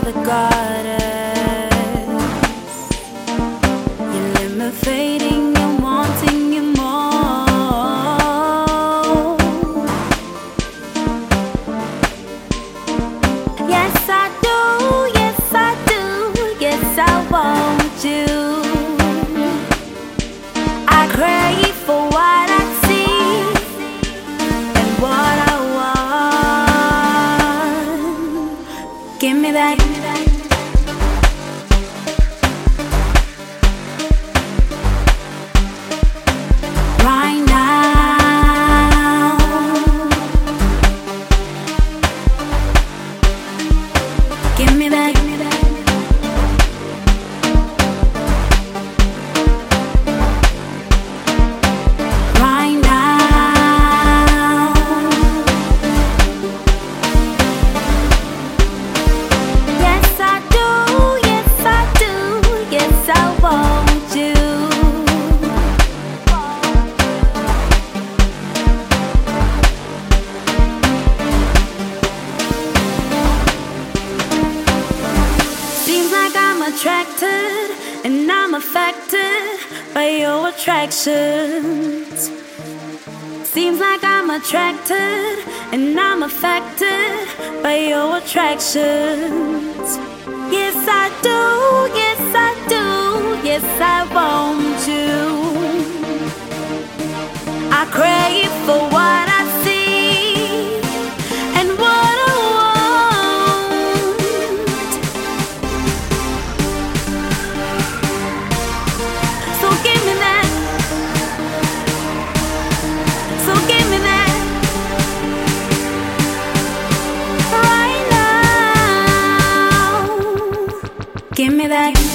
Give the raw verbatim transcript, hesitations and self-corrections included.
the goddess. You're limiting and wanting you more. Yes, I do, yes, I do, yes, I want you. I crave for what I see and what I want. Give me that. Right now. Give me that. Right now. Yes, I do, yes, I do, yes, I want you. Seems like I'm attracted and I'm affected by your attractions. Seems like I'm attracted and I'm affected by your attractions. Yes, I do, yes, I do, yes, I want you. I crave for what I see and what I want. So give me that. So give me that. Right now. Give me that.